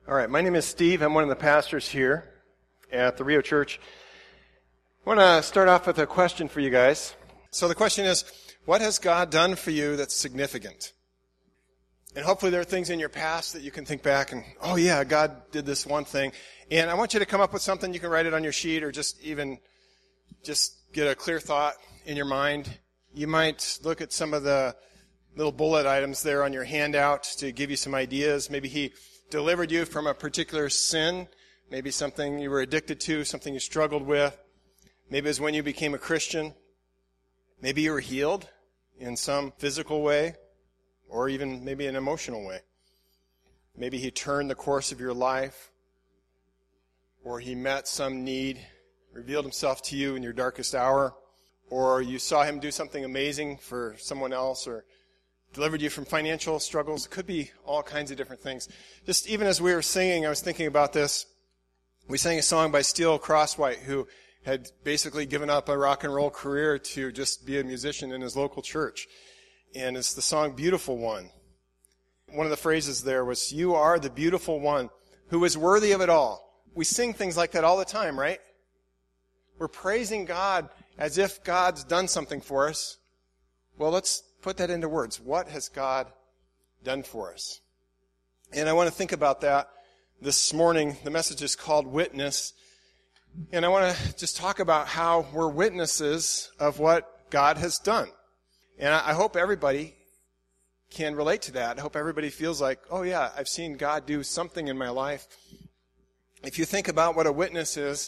All right, my name is Steve. I'm one of the pastors here at the Rio Church. I want to start off with a question for you guys. So the question is, what has God done for you that's significant? And hopefully there are things in your past that you can think back and, oh yeah, God did this one thing. And I want you to come up with something. You can write it on your sheet or just get a clear thought in your mind. You might look at some of the little bullet items there on your handout to give you some ideas. Maybe He delivered you from a particular sin, maybe something you were addicted to, something you struggled with. Maybe it was when you became a Christian. Maybe you were healed in some physical way, or even maybe an emotional way. Maybe He turned the course of your life, or He met some need, revealed Himself to you in your darkest hour, or you saw Him do something amazing for someone else, or delivered you from financial struggles. It could be all kinds of different things. Just even as we were singing, I was thinking about this. We sang a song by Steel Crosswhite, who had basically given up a rock and roll career to just be a musician in his local church. And it's the song Beautiful One. One of the phrases there was, "You are the beautiful one who is worthy of it all." We sing things like that all the time, right? We're praising God as if God's done something for us. Well, let's put that into words. What has God done for us? And I want to think about that this morning. The message is called Witness. And I want to just talk about how we're witnesses of what God has done. And I hope everybody can relate to that. I hope everybody feels like, oh yeah, I've seen God do something in my life. If you think about what a witness is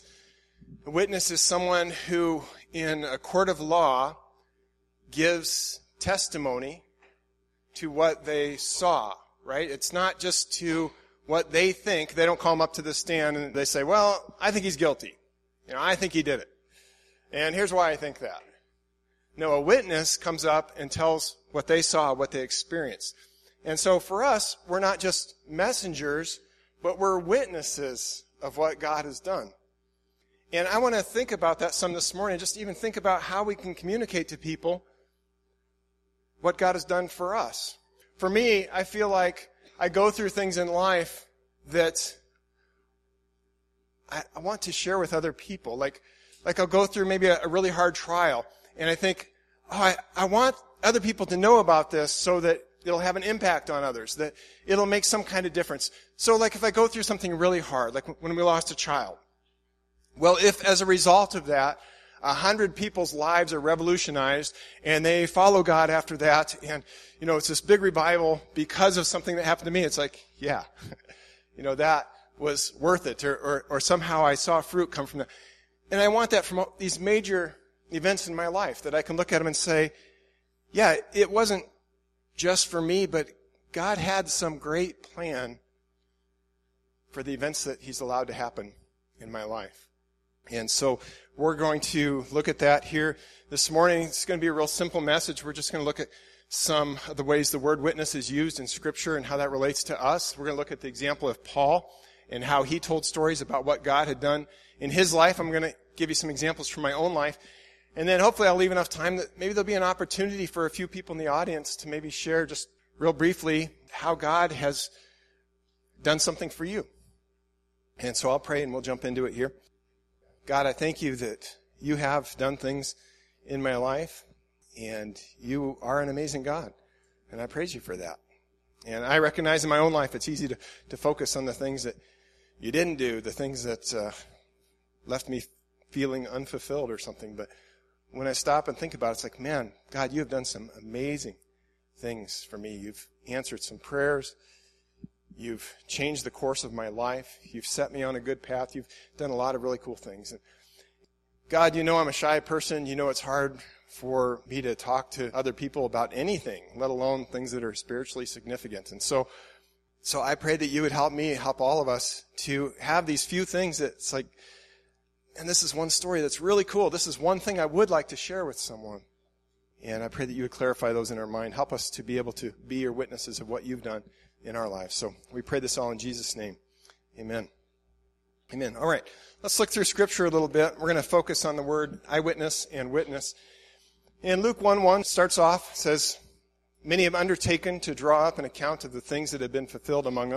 someone who, in a court of law, gives testimony to what they saw, right? It's not just to what they think. They don't call him up to the stand and they say, well, I think he's guilty. I think he did it. And here's why I think that. No, a witness comes up and tells what they saw, what they experienced. And so for us, we're not just messengers, but we're witnesses of what God has done. And I want to think about that some this morning, just even think about how we can communicate to people what God has done for us. For me, I feel like I go through things in life that I want to share with other people. Like I'll go through maybe a really hard trial, and I think, I want other people to know about this so that it'll have an impact on others, that it'll make some kind of difference. So like if I go through something really hard, like when we lost a child, well, if as a result of that, 100 people's lives are revolutionized and they follow God after that, and, it's this big revival because of something that happened to me, it's like, yeah, that was worth it, or somehow I saw fruit come from that. And I want that from these major events in my life, that I can look at them and say, yeah, it wasn't just for me, but God had some great plan for the events that He's allowed to happen in my life. And so we're going to look at that here this morning. It's going to be a real simple message. We're just going to look at some of the ways the word witness is used in Scripture and how that relates to us. We're going to look at the example of Paul and how he told stories about what God had done in his life. I'm going to give you some examples from my own life. And then hopefully I'll leave enough time that maybe there'll be an opportunity for a few people in the audience to maybe share just real briefly how God has done something for you. And so I'll pray and we'll jump into it here. God, I thank You that You have done things in my life, and You are an amazing God, and I praise You for that. And I recognize in my own life it's easy to focus on the things that You didn't do, the things that left me feeling unfulfilled or something. But when I stop and think about it, it's like, man, God, You have done some amazing things for me. You've answered some prayers. You've changed the course of my life. You've set me on a good path. You've done a lot of really cool things. And God, I'm a shy person. It's hard for me to talk to other people about anything, let alone things that are spiritually significant. And so I pray that You would help me, help all of us to have these few things that's like, and this is one story that's really cool. This is one thing I would like to share with someone. And I pray that You would clarify those in our mind. Help us to be able to be Your witnesses of what You've done in our lives. So we pray this all in Jesus' name. Amen. Amen. All right. Let's look through Scripture a little bit. We're going to focus on the word eyewitness and witness. In Luke 1:1 starts off, says, "Many have undertaken to draw up an account of the things that have been fulfilled among us,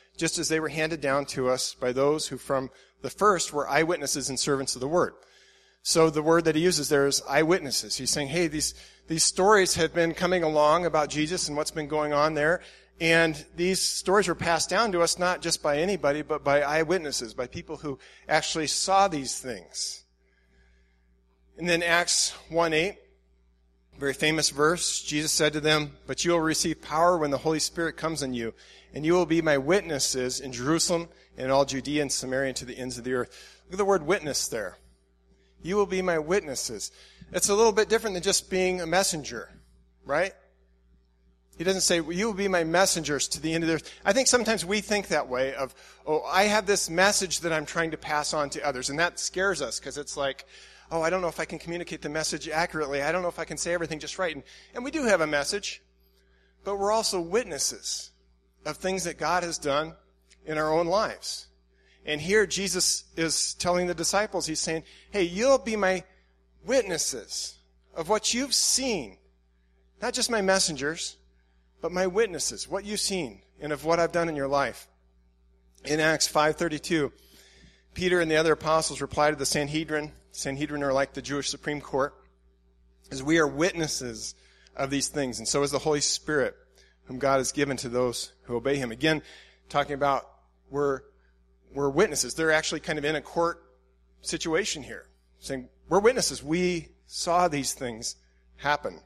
just as they were handed down to us by those who from the first were eyewitnesses and servants of the word. So the word that he uses there is eyewitnesses. He's saying, hey, these stories have been coming along about Jesus and what's been going on there. And these stories were passed down to us not just by anybody, but by eyewitnesses, by people who actually saw these things. And then Acts 1:8, very famous verse, Jesus said to them, "But you will receive power when the Holy Spirit comes on you, and you will be my witnesses in Jerusalem and in all Judea and Samaria and to the ends of the earth." Look at the word witness there. You will be my witnesses. It's a little bit different than just being a messenger, right? He doesn't say, well, you will be my messengers to the end of the earth. I think sometimes we think that way of, oh, I have this message that I'm trying to pass on to others. And that scares us because it's like, oh, I don't know if I can communicate the message accurately. I don't know if I can say everything just right. And we do have a message, but we're also witnesses of things that God has done in our own lives. And here Jesus is telling the disciples, he's saying, hey, you'll be my witnesses of what you've seen. Not just my messengers, but my witnesses, what you've seen and of what I've done in your life. In Acts 5:32, Peter and the other apostles replied to the Sanhedrin. Sanhedrin are like the Jewish Supreme Court, as we are witnesses of these things, and so is the Holy Spirit, whom God has given to those who obey him. Again, talking about we're witnesses. They're actually kind of in a court situation here, saying, we're witnesses. We saw these things happen.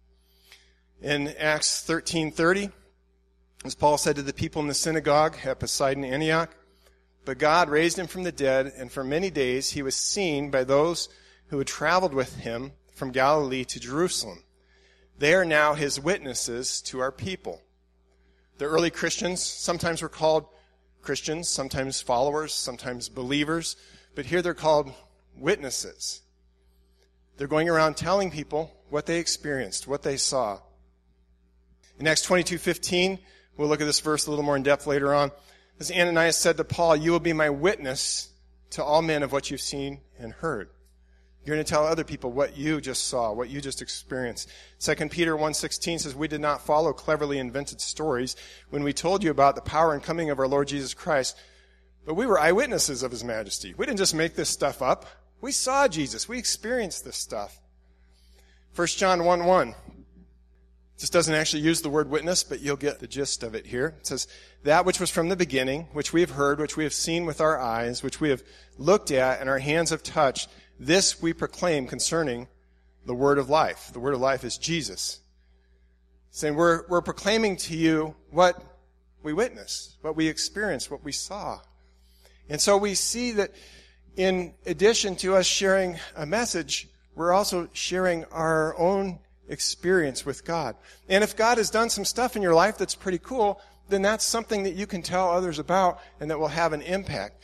In Acts 13:30, as Paul said to the people in the synagogue at Pisidian Antioch, "But God raised him from the dead, and for many days he was seen by those who had traveled with him from Galilee to Jerusalem. They are now his witnesses to our people." The early Christians sometimes were called Christians, sometimes followers, sometimes believers, but here they're called witnesses. They're going around telling people what they experienced, what they saw. In Acts 22:15, we'll look at this verse a little more in depth later on. As Ananias said to Paul, "You will be my witness to all men of what you've seen and heard." You're going to tell other people what you just saw, what you just experienced. 2 Peter 1:16 says, "We did not follow cleverly invented stories when we told you about the power and coming of our Lord Jesus Christ, but we were eyewitnesses of his majesty." We didn't just make this stuff up. We saw Jesus. We experienced this stuff. 1 John 1:1. This doesn't actually use the word witness, but you'll get the gist of it here. It says, "That which was from the beginning, which we have heard, which we have seen with our eyes, which we have looked at and our hands have touched, this we proclaim concerning the word of life." The word of life is Jesus. Saying we're proclaiming to you what we witnessed, what we experienced, what we saw. And so we see that in addition to us sharing a message, we're also sharing our own experience with God. And if God has done some stuff in your life that's pretty cool, then that's something that you can tell others about and that will have an impact.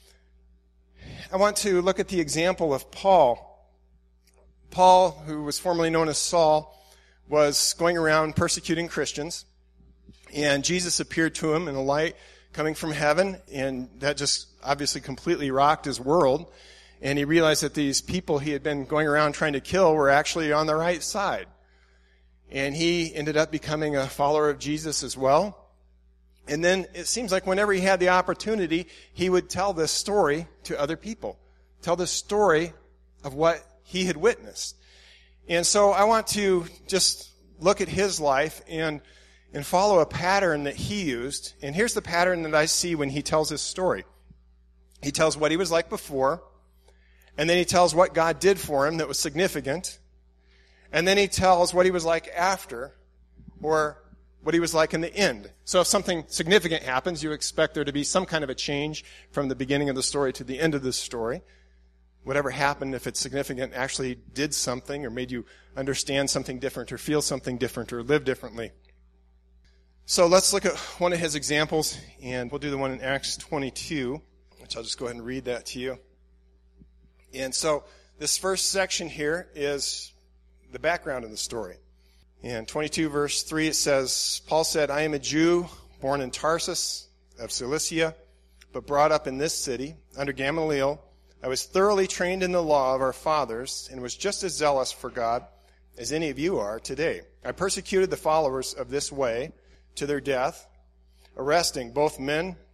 I want to look at the example of Paul. Paul, who was formerly known as Saul, was going around persecuting Christians, and Jesus appeared to him in a light coming from heaven, and that just obviously completely rocked his world. And he realized that these people he had been going around trying to kill were actually on the right side. And he ended up becoming a follower of Jesus as well. And then it seems like whenever he had the opportunity, he would tell this story to other people. Tell this story of what he had witnessed. And so I want to just look at his life and follow a pattern that he used. And here's the pattern that I see when he tells his story. He tells what he was like before, and then he tells what God did for him that was significant. And then he tells what he was like after, or what he was like in the end. So if something significant happens, you expect there to be some kind of a change from the beginning of the story to the end of the story. Whatever happened, if it's significant, actually did something or made you understand something different or feel something different or live differently. So let's look at one of his examples, and we'll do the one in Acts 22, which I'll just go ahead and read that to you. And so this first section here is the background of the story. In 22 verse 3 it says, "Paul said, I am a Jew born in Tarsus of Cilicia, but brought up in this city under Gamaliel. I was thoroughly trained in the law of our fathers and was just as zealous for God as any of you are today. I persecuted the followers of this way to their death, arresting both men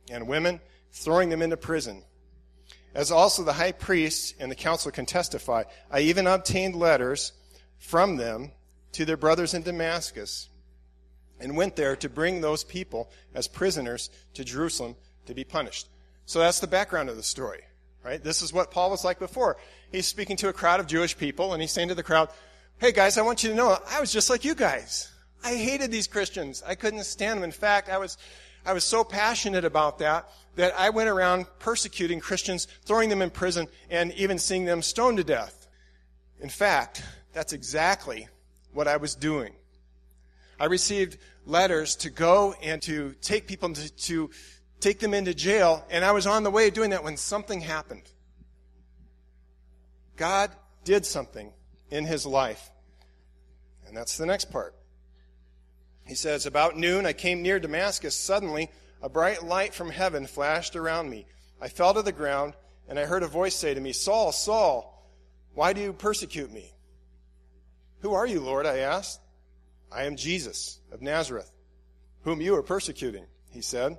and women, throwing them into prison. As also the high priest and the council can testify, I even obtained letters from them to their brothers in Damascus, and went there to bring those people as prisoners to Jerusalem to be punished. So that's the background of the story, right? This is what Paul was like before. He's speaking to a crowd of Jewish people, and he's saying to the crowd, hey guys, I want you to know, I was just like you guys. I hated these Christians. I couldn't stand them. In fact, I was so passionate about that I went around persecuting Christians, throwing them in prison, and even seeing them stoned to death. In fact, that's exactly what I was doing. I received letters to go and to take people to take them into jail, and I was on the way doing that when something happened. God did something in his life. And that's the next part. He says, about noon I came near Damascus. Suddenly, a bright light from heaven flashed around me. I fell to the ground, and I heard a voice say to me, Saul, Saul, why do you persecute me? Who are you, Lord? I asked. I am Jesus of Nazareth, whom you are persecuting, he said.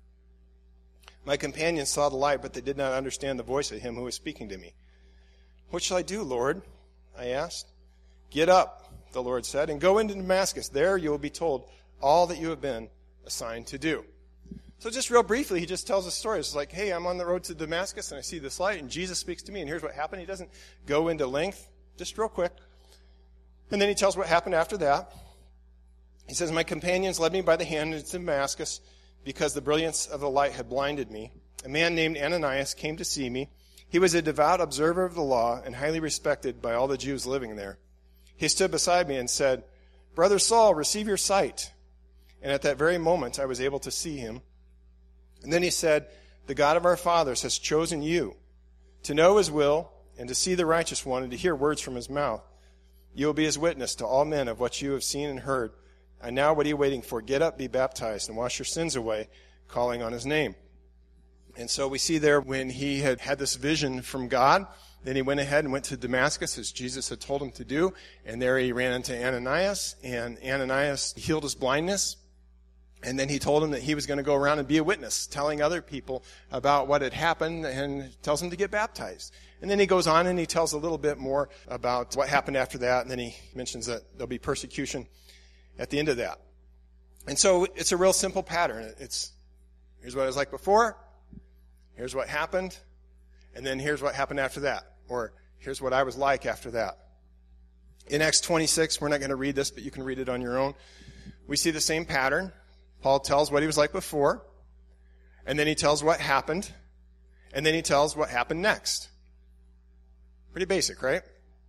My companions saw the light, but they did not understand the voice of him who was speaking to me. What shall I do, Lord? I asked. Get up, the Lord said, and go into Damascus. There you will be told all that you have been assigned to do. So just real briefly, he just tells a story. It's like, hey, I'm on the road to Damascus, and I see this light, and Jesus speaks to me, and here's what happened. He doesn't go into length, just real quick. And then he tells what happened after that. He says, my companions led me by the hand into Damascus because the brilliance of the light had blinded me. A man named Ananias came to see me. He was a devout observer of the law and highly respected by all the Jews living there. He stood beside me and said, Brother Saul, receive your sight. And at that very moment I was able to see him. And then he said, the God of our fathers has chosen you to know his will and to see the righteous one and to hear words from his mouth. You will be his witness to all men of what you have seen and heard. And now what are you waiting for? Get up, be baptized, and wash your sins away, calling on his name. And so we see there when he had this vision from God, then he went ahead and went to Damascus as Jesus had told him to do. And there he ran into Ananias, and Ananias healed his blindness. And then he told him that he was going to go around and be a witness, telling other people about what had happened, and tells them to get baptized. And then he goes on and he tells a little bit more about what happened after that. And then he mentions that there'll be persecution at the end of that. And so it's a real simple pattern. Here's what it was like before, here's what happened, and then here's what happened after that. Or here's what I was like after that. In Acts 26, we're not going to read this, but you can read it on your own. We see the same pattern. Paul tells what he was like before, and then he tells what happened, and then he tells what happened next. Pretty basic, right?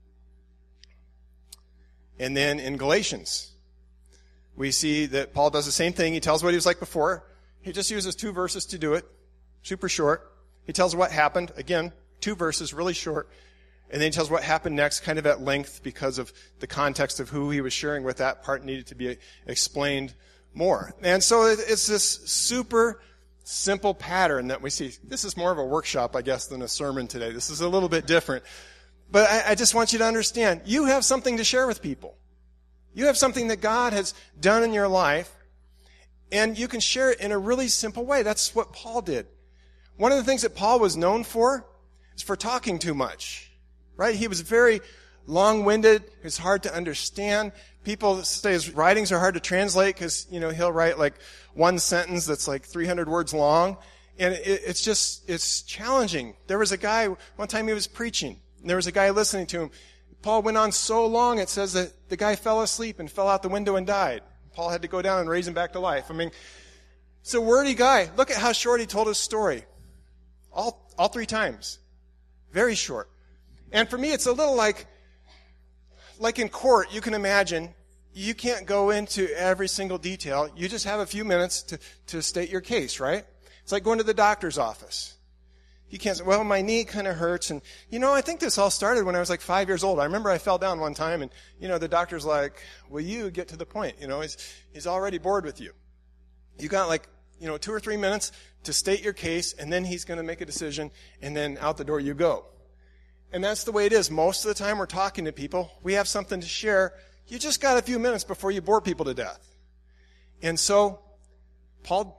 And then in Galatians, we see that Paul does the same thing. He tells what he was like before. He just uses 2 verses to do it. Super short. He tells what happened. Again, 2 verses, really short. And then he tells what happened next, kind of at length, because of the context of who he was sharing with. That part needed to be explained more. And so it's this super simple pattern that we see. This is more of a workshop, I guess, than a sermon today. This is a little bit different. But I just want you to understand, you have something to share with people. You have something that God has done in your life, and you can share it in a really simple way. That's what Paul did. One of the things that Paul was known for is for talking too much, right? He was very long-winded. It's hard to understand. People say his writings are hard to translate because, he'll write like one sentence that's like 300 words long, and it's challenging. There was a guy, one time he was preaching, and there was a guy listening to him. Paul went on so long, it says that the guy fell asleep and fell out the window and died. Paul had to go down and raise him back to life. It's a wordy guy. Look at how short he told his story. All 3 times. Very short. And for me, it's a little like in court, you can imagine, you can't go into every single detail. You just have a few minutes to state your case, right? It's like going to the doctor's office. You can't say, well, my knee kind of hurts. And, I think this all started when I was like 5 years old. I remember I fell down one time and, the doctor's like, will you get to the point? He's already bored with you. You got 2 or 3 minutes to state your case, and then he's going to make a decision, and then out the door you go. And that's the way it is. Most of the time we're talking to people. We have something to share. You just got a few minutes before you bore people to death. And so Paul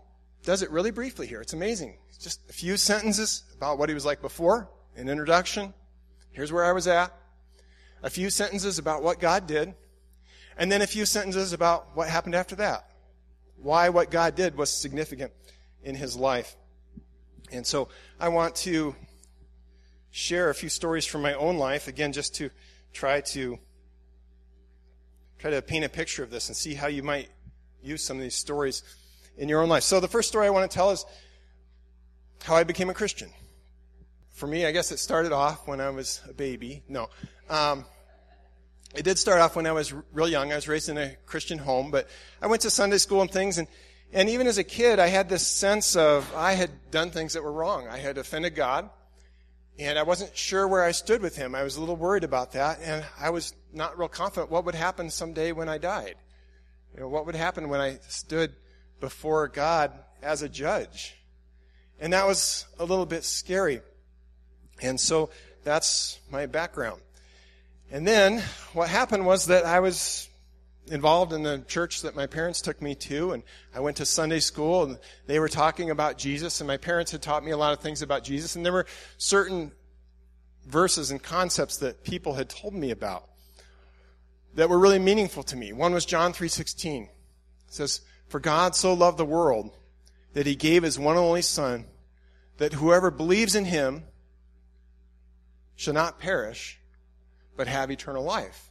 does it really briefly here. It's amazing. It's just a few sentences about what he was like before, an introduction. Here's where I was at. A few sentences about what God did. And then a few sentences about what happened after that. Why what God did was significant in his life. And so I want to share a few stories from my own life, again, just to try to paint a picture of this and see how you might use some of these stories in your own life. So the first story I want to tell is how I became a Christian. For me, I guess it started off when I was a baby. No. It did start off when I was real young. I was raised in a Christian home, but I went to Sunday school and things, and even as a kid, I had this sense of I had done things that were wrong. I had offended God, and I wasn't sure where I stood with him. I was a little worried about that, and I was not real confident what would happen someday when I died. You know, what would happen when I stood before God as a judge? And that was a little bit scary. And so that's my background. And then what happened was that I was involved in the church that my parents took me to, and I went to Sunday school, and they were talking about Jesus, and my parents had taught me a lot of things about Jesus, and there were certain verses and concepts that people had told me about that were really meaningful to me. One was John 3:16. It says, "For God so loved the world that he gave his one and only Son, that whoever believes in him shall not perish, but have eternal life."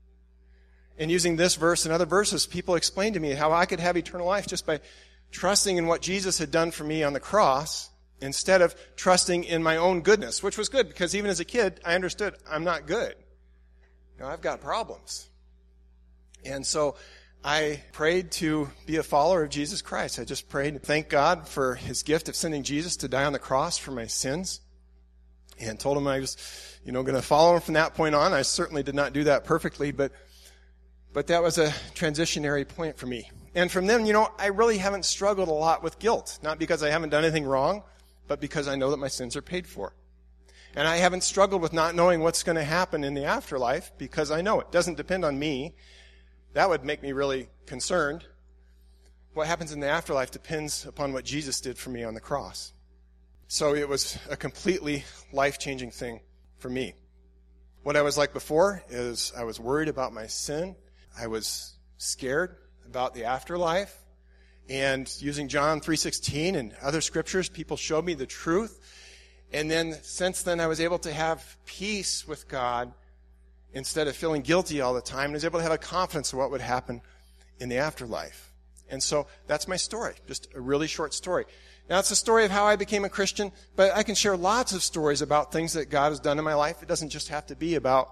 And using this verse and other verses, people explained to me how I could have eternal life just by trusting in what Jesus had done for me on the cross instead of trusting in my own goodness, which was good because even as a kid, I understood I'm not good. You know, I've got problems. And so I prayed to be a follower of Jesus Christ. I just prayed to thank God for his gift of sending Jesus to die on the cross for my sins, and told him I was, going to follow him from that point on. I certainly did not do that perfectly, but that was a transitionary point for me. And from then, I really haven't struggled a lot with guilt, not because I haven't done anything wrong, but because I know that my sins are paid for. And I haven't struggled with not knowing what's going to happen in the afterlife because I know it doesn't depend on me. That would make me really concerned. What happens in the afterlife depends upon what Jesus did for me on the cross. So it was a completely life-changing thing for me. What I was like before is I was worried about my sin. I was scared about the afterlife. And using John 3:16 and other scriptures, people showed me the truth. And then since then, I was able to have peace with God instead of feeling guilty all the time. And I was able to have a confidence of what would happen in the afterlife. And so that's my story, just a really short story. Now, it's a story of how I became a Christian, but I can share lots of stories about things that God has done in my life. It doesn't just have to be about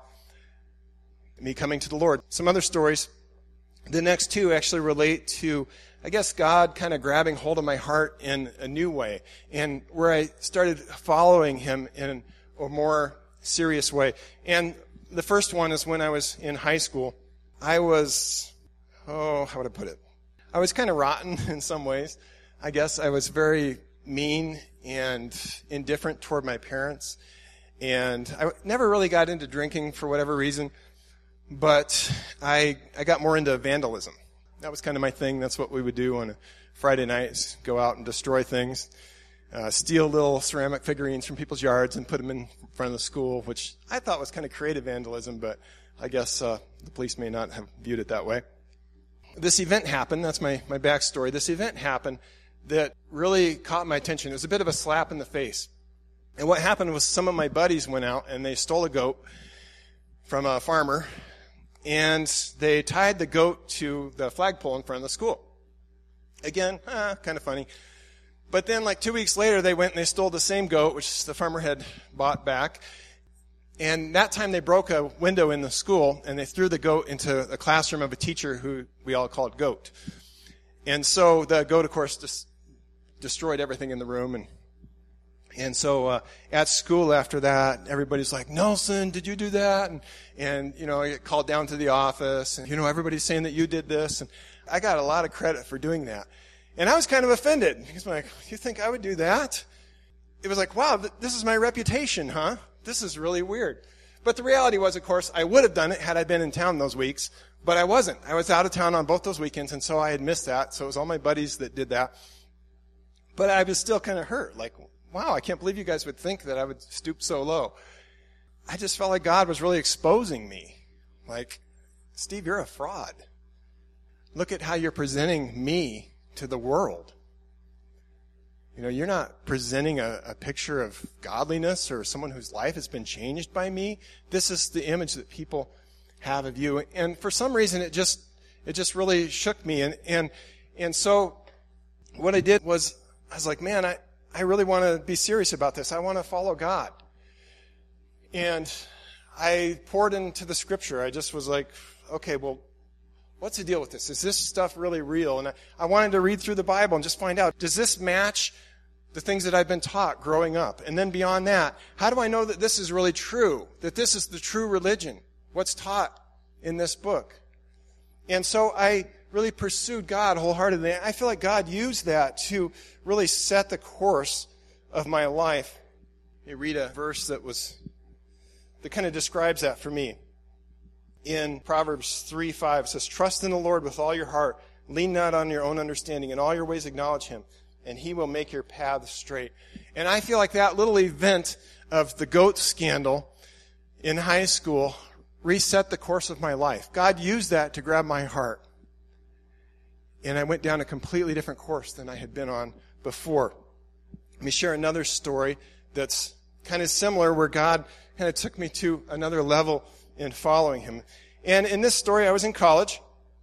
me coming to the Lord. Some other stories, the next two actually relate to, I guess, God kind of grabbing hold of my heart in a new way, and where I started following him in a more serious way. And the first one is when I was in high school. I was, how would I put it? I was kind of rotten in some ways. I guess I was very mean and indifferent toward my parents. And I never really got into drinking for whatever reason, but I got more into vandalism. That was kind of my thing. That's what we would do on a Friday night, go out and destroy things, steal little ceramic figurines from people's yards and put them in front of the school, which I thought was kind of creative vandalism, but I guess the police may not have viewed it that way. This event happened. That's my backstory. This event happened that really caught my attention. It was a bit of a slap in the face. And what happened was some of my buddies went out and they stole a goat from a farmer, and they tied the goat to the flagpole in front of the school. Again, kind of funny. But then 2 weeks later, they went and they stole the same goat, which the farmer had bought back. And that time they broke a window in the school, and they threw the goat into the classroom of a teacher who we all called Goat. And so the goat, of course, just destroyed everything in the room. And so at school after that, everybody's like, "Nelson, did you do that?" And I get called down to the office, and everybody's saying that you did this. And I got a lot of credit for doing that. And I was kind of offended. Because I'm like, "You think I would do that?" It was like, "Wow, this is my reputation, huh? This is really weird." But the reality was, of course, I would have done it had I been in town those weeks, but I wasn't. I was out of town on both those weekends, and so I had missed that. So it was all my buddies that did that. But I was still kind of hurt. Like, wow, I can't believe you guys would think that I would stoop so low. I just felt like God was really exposing me. Like, Steve, you're a fraud. Look at how you're presenting me to the world. You know, you're not presenting a picture of godliness or someone whose life has been changed by me. This is the image that people have of you. And for some reason, it just really shook me. And so what I did was, I was like, man, I really want to be serious about this. I want to follow God. And I poured into the scripture. I just was like, okay, well, what's the deal with this? Is this stuff really real? And I wanted to read through the Bible and just find out, does this match the things that I've been taught growing up? And then beyond that, how do I know that this is really true? That this is the true religion? What's taught in this book? And so I really pursued God wholeheartedly. I feel like God used that to really set the course of my life. You read a verse that kind of describes that for me. In Proverbs 3:5, it says, "Trust in the Lord with all your heart. Lean not on your own understanding. In all your ways acknowledge Him, and He will make your paths straight." And I feel like that little event of the goat scandal in high school reset the course of my life. God used that to grab my heart. And I went down a completely different course than I had been on before. Let me share another story that's kind of similar, where God kind of took me to another level in following Him. And in this story, I was in college,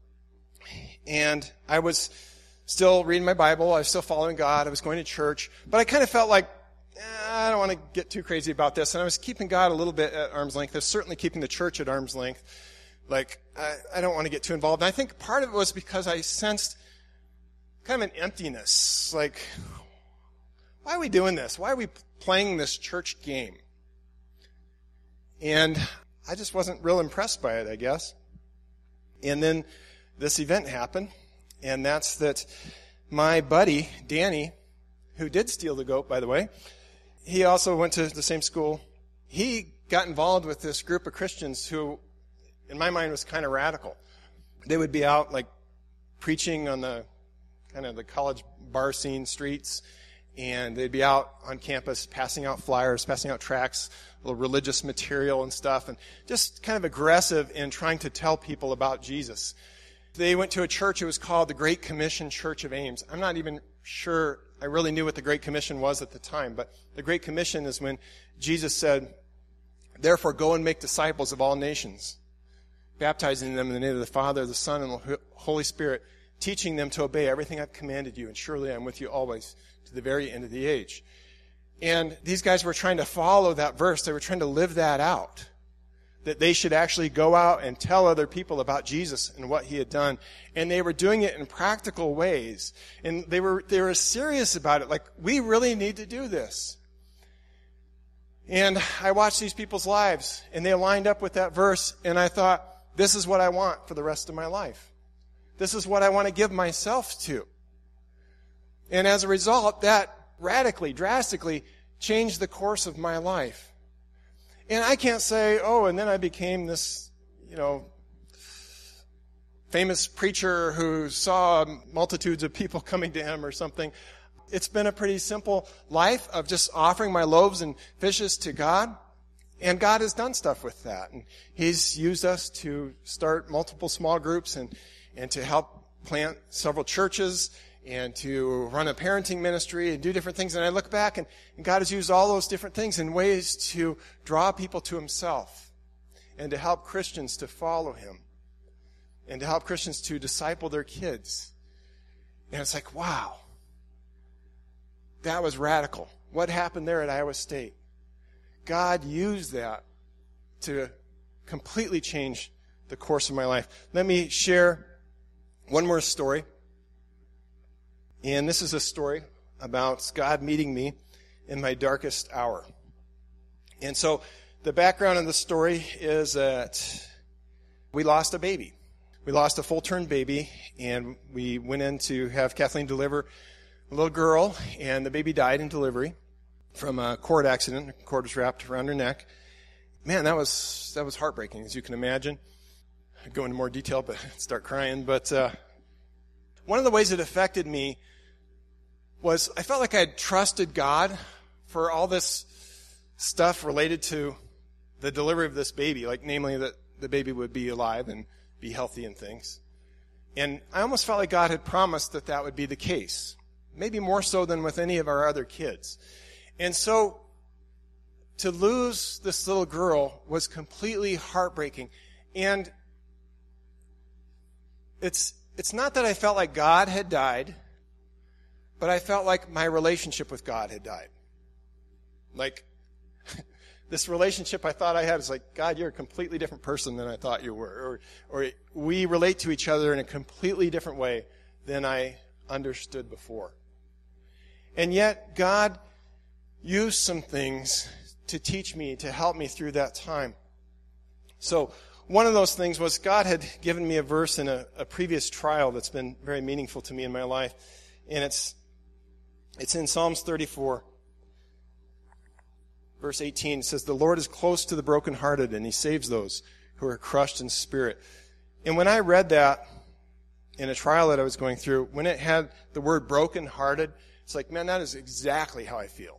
and I was still reading my Bible. I was still following God. I was going to church. But I kind of felt like, I don't want to get too crazy about this. And I was keeping God a little bit at arm's length. I was certainly keeping the church at arm's length. Like, I don't want to get too involved. And I think part of it was because I sensed kind of an emptiness. Like, why are we doing this? Why are we playing this church game? And I just wasn't real impressed by it, I guess. And then this event happened, and that's that my buddy, Danny, who did steal the goat, by the way, he also went to the same school. He got involved with this group of Christians who, in my mind, was kind of radical. They would be out, like, preaching on the kind of the college bar scene streets, and they'd be out on campus passing out flyers, passing out tracts, little religious material and stuff, and just kind of aggressive in trying to tell people about Jesus. They went to a church. It was called the Great Commission Church of Ames. I'm not even sure I really knew what the Great Commission was at the time, but the Great Commission is when Jesus said, "Therefore go and make disciples of all nations, baptizing them in the name of the Father, the Son, and the Holy Spirit, teaching them to obey everything I've commanded you, and surely I'm with you always to the very end of the age." And these guys were trying to follow that verse. They were trying to live that out, that they should actually go out and tell other people about Jesus and what He had done. And they were doing it in practical ways. And they were serious about it. Like, we really need to do this. And I watched these people's lives, and they lined up with that verse, and I thought, this is what I want for the rest of my life. This is what I want to give myself to. And as a result, that radically, drastically changed the course of my life. And I can't say, oh, and then I became this, famous preacher who saw multitudes of people coming to him or something. It's been a pretty simple life of just offering my loaves and fishes to God. And God has done stuff with that. And He's used us to start multiple small groups and to help plant several churches and to run a parenting ministry and do different things. And I look back, and God has used all those different things in ways to draw people to Himself and to help Christians to follow Him and to help Christians to disciple their kids. And it's like, wow, that was radical. What happened there at Iowa State? God used that to completely change the course of my life. Let me share one more story. And this is a story about God meeting me in my darkest hour. And so the background of the story is that we lost a baby. We lost a full-term baby, and we went in to have Kathleen deliver a little girl, and the baby died in delivery from a cord accident. The cord was wrapped around her neck. Man, that was heartbreaking, as you can imagine. I'd go into more detail, but I'd start crying. But one of the ways it affected me was I felt like I had trusted God for all this stuff related to the delivery of this baby, like namely that the baby would be alive and be healthy and things. And I almost felt like God had promised that that would be the case, maybe more so than with any of our other kids. And so to lose this little girl was completely heartbreaking. And it's not that I felt like God had died, but I felt like my relationship with God had died. Like, this relationship I thought I had is like, God, you're a completely different person than I thought you were. Or we relate to each other in a completely different way than I understood before. And yet, God used some things to teach me, to help me through that time. So, one of those things was God had given me a verse in a previous trial that's been very meaningful to me in my life. And it's in Psalms 34. Verse 18 says, "The Lord is close to the brokenhearted, and he saves those who are crushed in spirit." And when I read that in a trial that I was going through, when it had the word brokenhearted, it's like, man, that is exactly how I feel.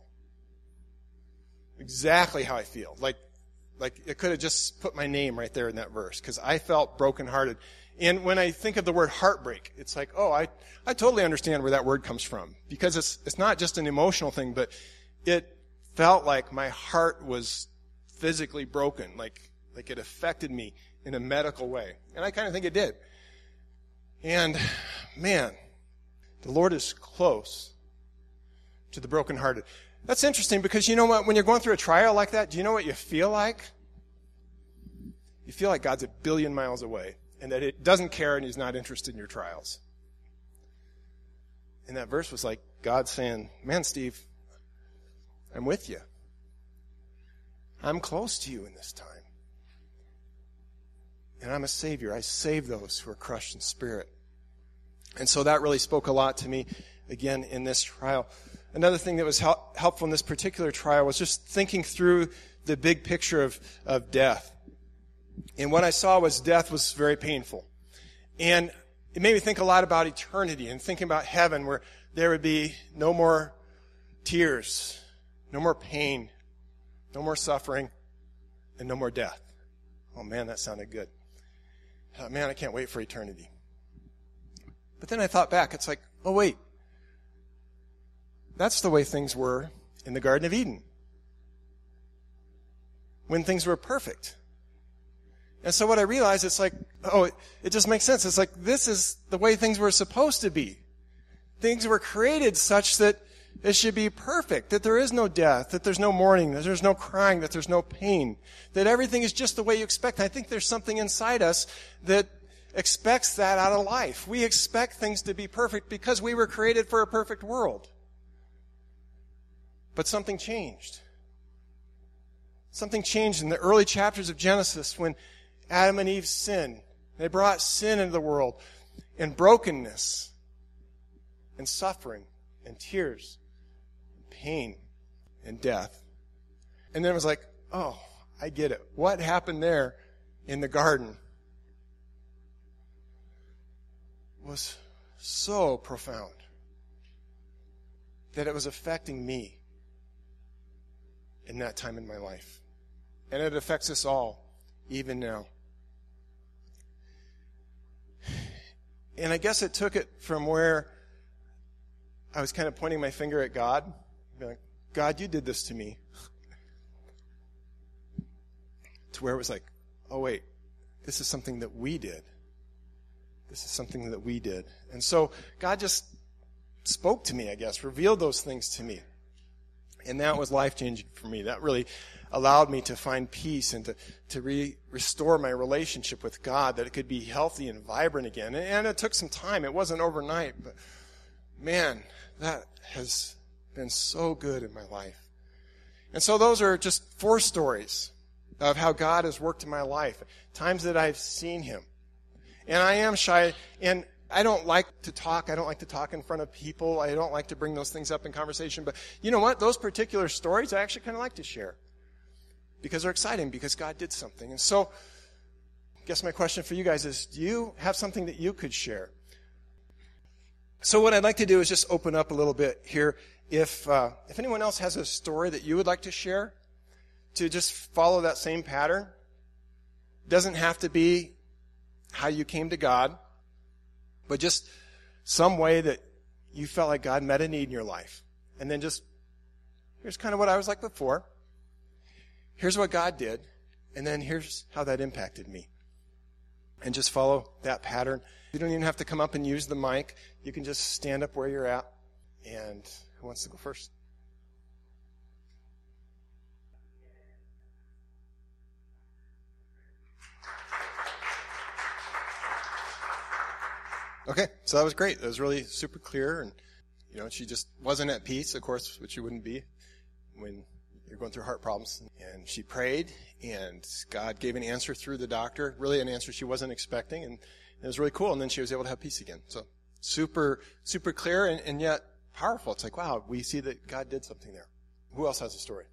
Exactly how I feel. Like it could have just put my name right there in that verse, because I felt brokenhearted. And when I think of the word heartbreak, it's like, oh, I totally understand where that word comes from, because it's not just an emotional thing, but it felt like my heart was physically broken, like it affected me in a medical way. And I kind of think it did. And, man, the Lord is close to the brokenhearted. That's interesting, because you know what? When you're going through a trial like that, do you know what you feel like? You feel like God's a billion miles away, and that it doesn't care and he's not interested in your trials. And that verse was like God saying, man, Steve, I'm with you. I'm close to you in this time. And I'm a Savior. I save those who are crushed in spirit. And so that really spoke a lot to me, again, in this trial. Another thing that was helpful in this particular trial was just thinking through the big picture of death. And what I saw was death was very painful. And it made me think a lot about eternity and thinking about heaven, where there would be no more tears, no more pain, no more suffering, and no more death. Oh man, that sounded good. Man, I can't wait for eternity. But then I thought back, it's like, oh wait, that's the way things were in the Garden of Eden, when things were perfect. And so what I realized, it's like, oh, it just makes sense. It's like, this is the way things were supposed to be. Things were created such that it should be perfect, that there is no death, that there's no mourning, that there's no crying, that there's no pain, that everything is just the way you expect. I think there's something inside us that expects that out of life. We expect things to be perfect because we were created for a perfect world. But something changed. Something changed in the early chapters of Genesis when Adam and Eve sinned. They brought sin into the world, and brokenness, and suffering, and tears, and pain, and death. And then it was like, oh, I get it. What happened there in the garden was so profound that it was affecting me in that time in my life. And it affects us all, even now. And I guess it took it from where I was kind of pointing my finger at God, like, God, you did this to me, to where it was like, oh wait, this is something that we did. This is something that we did. And so God just spoke to me, I guess, revealed those things to me. And that was life-changing for me. That really allowed me to find peace and to restore my relationship with God, that it could be healthy and vibrant again. And it took some time. It wasn't overnight. But man, that has been so good in my life. And so those are just 4 stories of how God has worked in my life, times that I've seen him. And I am shy, and I don't like to talk. I don't like to talk in front of people. I don't like to bring those things up in conversation. But you know what? Those particular stories I actually kind of like to share, because they're exciting, because God did something. And so I guess my question for you guys is, do you have something that you could share? So what I'd like to do is just open up a little bit here. If anyone else has a story that you would like to share, to just follow that same pattern. Doesn't have to be how you came to God, but just some way that you felt like God met a need in your life. And then just, here's kind of what I was like before. Here's what God did. And then here's how that impacted me. And just follow that pattern. You don't even have to come up and use the mic. You can just stand up where you're at. And who wants to go first? Okay, so that was great. That was really super clear. And, she just wasn't at peace, of course, which you wouldn't be when you're going through heart problems. And she prayed, and God gave an answer through the doctor, really an answer she wasn't expecting. And it was really cool. And then she was able to have peace again. So super, super clear and yet powerful. It's like, wow, we see that God did something there. Who else has a story?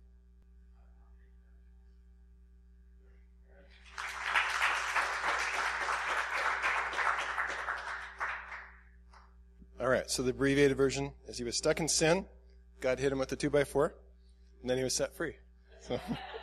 All right, so the abbreviated version is he was stuck in sin. God hit him with the 2x4, and then he was set free. So.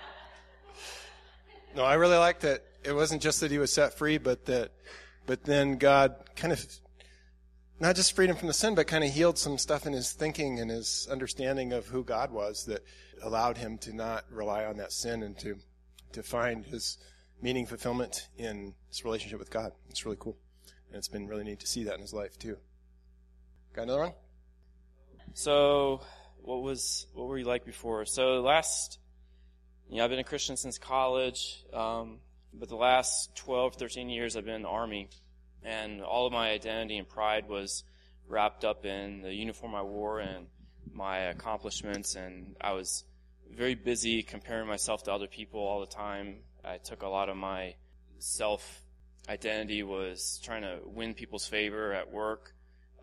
No, I really like that. It wasn't just that he was set free, but then God kind of not just freed him from the sin, but kind of healed some stuff in his thinking and his understanding of who God was that allowed him to not rely on that sin and to find his meaning fulfillment in his relationship with God. It's really cool, and it's been really neat to see that in his life too. Got another one? So, what were you like before? So I've been a Christian since college, but the last 12, 13 years I've been in the Army, and all of my identity and pride was wrapped up in the uniform I wore and my accomplishments, and I was very busy comparing myself to other people all the time. I took a lot of my self-identity was trying to win people's favor at work.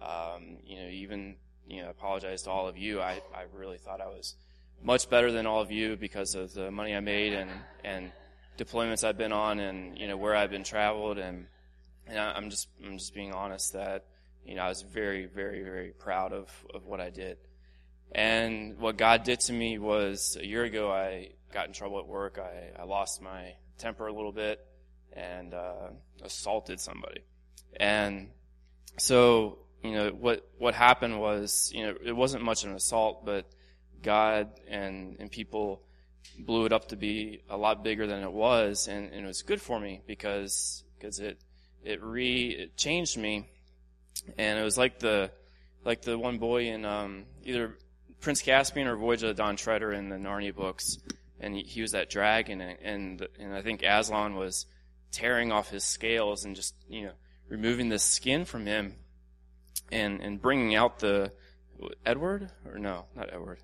I apologize to all of you. I really thought I was much better than all of you because of the money I made and deployments I've been on and, where I've been traveled. And I'm just being honest that, I was very, very, very proud of what I did. And what God did to me was a year ago, I got in trouble at work. I lost my temper a little bit and, assaulted somebody. And so, what happened was, it wasn't much of an assault, but God and people blew it up to be a lot bigger than it was, and it was good for me because it changed me, and it was like the one boy in either Prince Caspian or Voyage of the Dawn Treader in the Narnia books, and he was that dragon, and I think Aslan was tearing off his scales and just removing the skin from him. And bringing out the Edward or no, not Edward.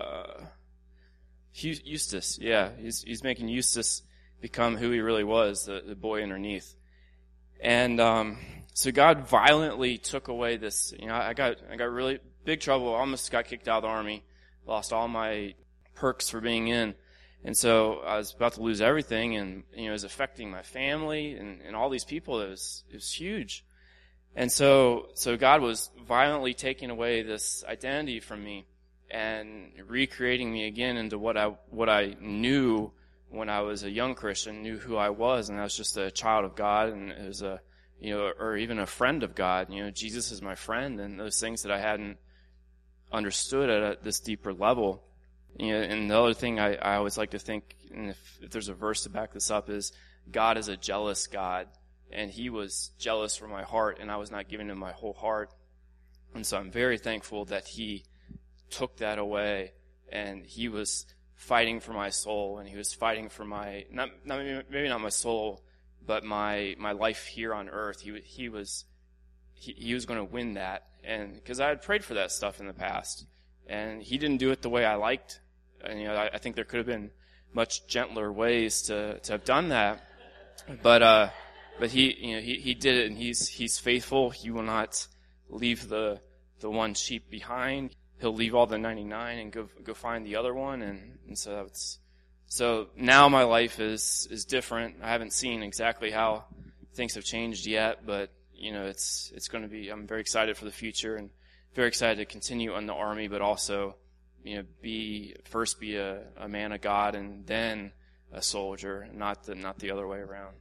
Eustace. Yeah, he's making Eustace become who he really was, the boy underneath. And so God violently took away this. I got really big trouble. I almost got kicked out of the Army. Lost all my perks for being in. And so I was about to lose everything, and it was affecting my family and all these people. It was huge. And so God was violently taking away this identity from me and recreating me again into what I knew when I was a young Christian, knew who I was, and I was just a child of God, and it was or even a friend of God. Jesus is my friend, and those things that I hadn't understood at this deeper level. And the other thing I always like to think, and if there's a verse to back this up, is God is a jealous God. And he was jealous for my heart, and I was not giving him my whole heart. And so I'm very thankful that he took that away, and he was fighting for my soul, and he was fighting for my, maybe not my soul, but my life here on earth. He was going to win that. And because I had prayed for that stuff in the past, and he didn't do it the way I liked. And, I think there could have been much gentler ways to have done that. But he did it, and he's faithful. He will not leave the one sheep behind. He'll leave all the 99 and go find the other one. And so now my life is different. I haven't seen exactly how things have changed yet, but it's going to be, I'm very excited for the future and very excited to continue in the Army, but also, be a man of God and then a soldier, not the other way around.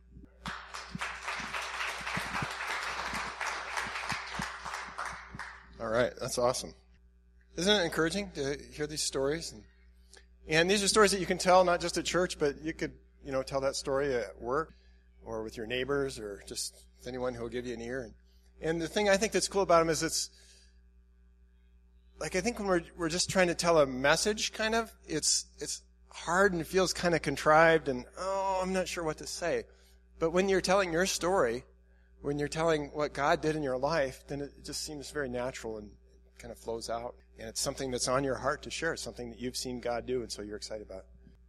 All right, that's awesome. Isn't it encouraging to hear these stories? And these are stories that you can tell not just at church, but you could, tell that story at work or with your neighbors or just with anyone who will give you an ear. And the thing I think that's cool about them is it's, like, I think when we're just trying to tell a message, kind of, it's hard and feels kind of contrived and, I'm not sure what to say. But when you're telling your story, when you're telling what God did in your life, then it just seems very natural and kind of flows out. And it's something that's on your heart to share. It's something that you've seen God do, and so you're excited about it.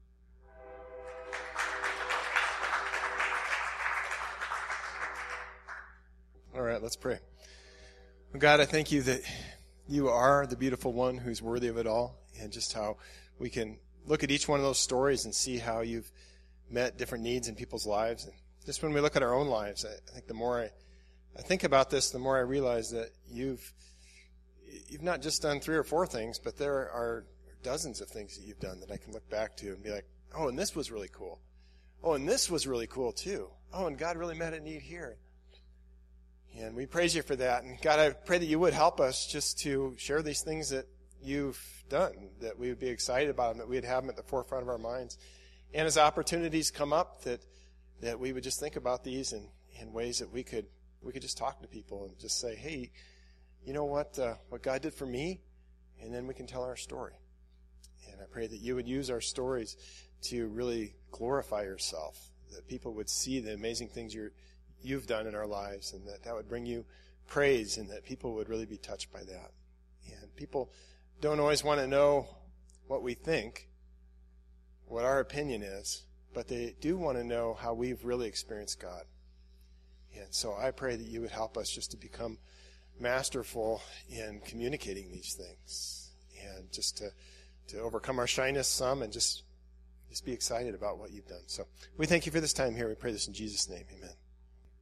All right, let's pray. Well, God, I thank you that you are the beautiful one who's worthy of it all, and just how we can look at each one of those stories and see how you've met different needs in people's lives. And just when we look at our own lives, I think the more I think about this, the more I realize that you've not just done 3 or 4 things, but there are dozens of things that you've done that I can look back to and be like, oh, and this was really cool. Oh, and this was really cool too. Oh, and God really met a need here. And we praise you for that. And God, I pray that you would help us just to share these things that you've done, that we would be excited about them, that we'd have them at the forefront of our minds. And as opportunities come up, that we would just think about these in ways that we could just talk to people and just say, hey, you know what God did for me? And then we can tell our story. And I pray that you would use our stories to really glorify yourself, that people would see the amazing things you've done in our lives, and that would bring you praise, and that people would really be touched by that. And people don't always want to know what we think, what our opinion is, but they do want to know how we've really experienced God. And so I pray that you would help us just to become masterful in communicating these things, and just to overcome our shyness some, and just be excited about what you've done. So we thank you for this time here. We pray this in Jesus' name. Amen.